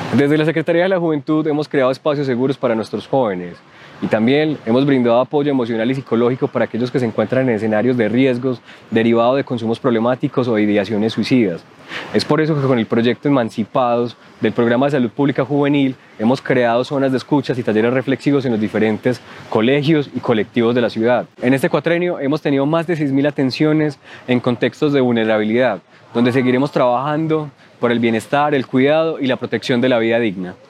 Desde la Secretaría de la Juventud hemos creado espacios seguros para nuestros jóvenes y también hemos brindado apoyo emocional y psicológico para aquellos que se encuentran en escenarios de riesgos derivados de consumos problemáticos o de ideaciones suicidas. Es por eso que con el proyecto Emancipados del Programa de Salud Pública Juvenil hemos creado zonas de escuchas y talleres reflexivos en los diferentes colegios y colectivos de la ciudad. En este cuatrenio hemos tenido más de 6.000 atenciones en contextos de vulnerabilidad, donde seguiremos trabajando por el bienestar, el cuidado y la protección de la vida digna.